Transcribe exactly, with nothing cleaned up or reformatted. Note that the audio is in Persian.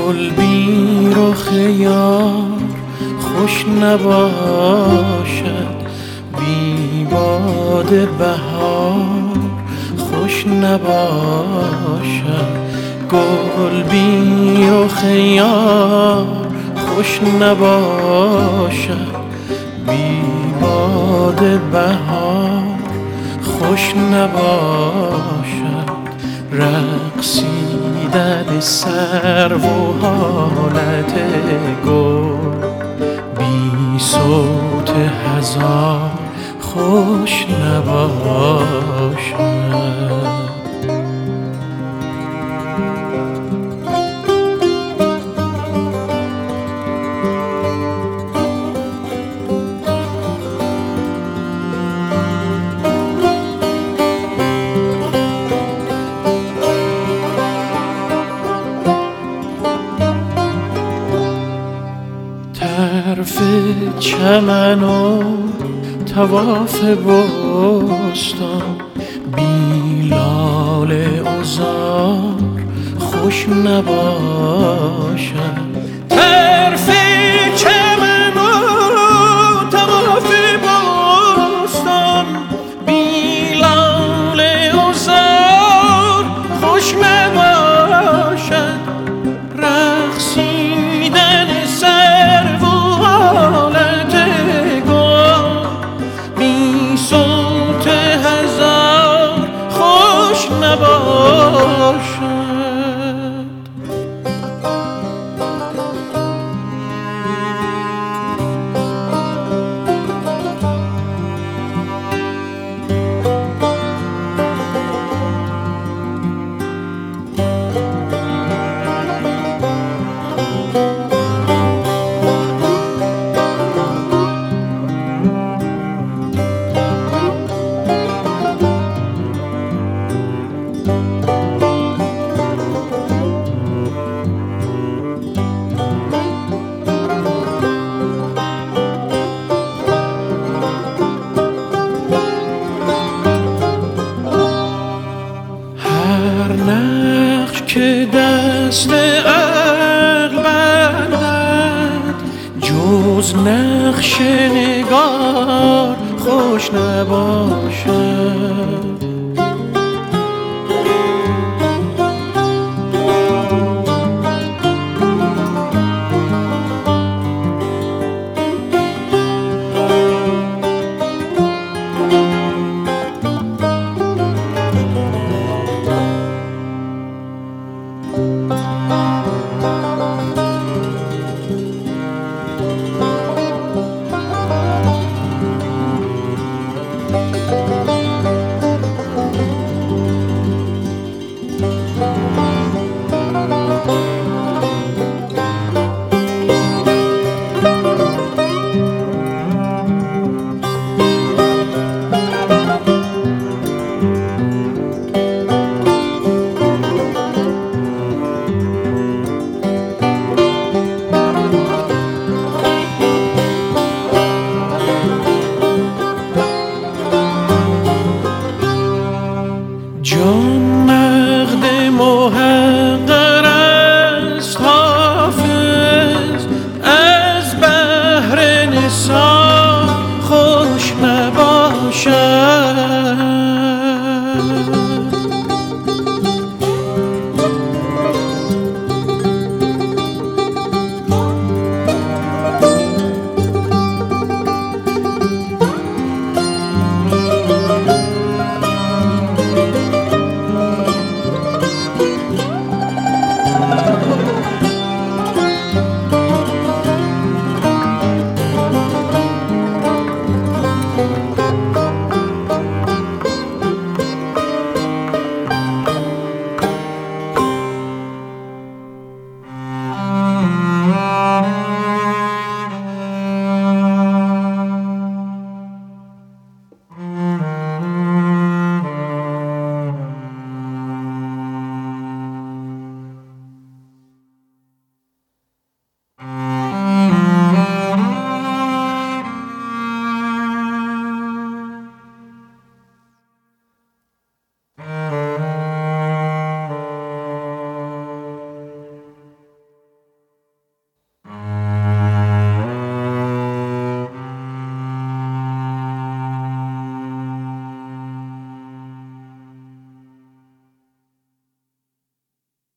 گل بی رخ یار خوش نباشد، بی باد بهار خوش نباشد. گل بی رخ یار خوش نباشد، بی باد بهار خوش نباشد. رقصیدن سرو و حالت گل بی صوت هزار خوش نباشد. طرف چمن و طواف بستان بی لاله عذار خوش نباشد. طرف چمن و طواف بستان بی لاله عذار خوش نباشد. رقصیدن سرو و حالت گل بی صوت هزار خوش نباشد. هر نقش که دست عقل بندد جز نقش نگار خوش نباشد.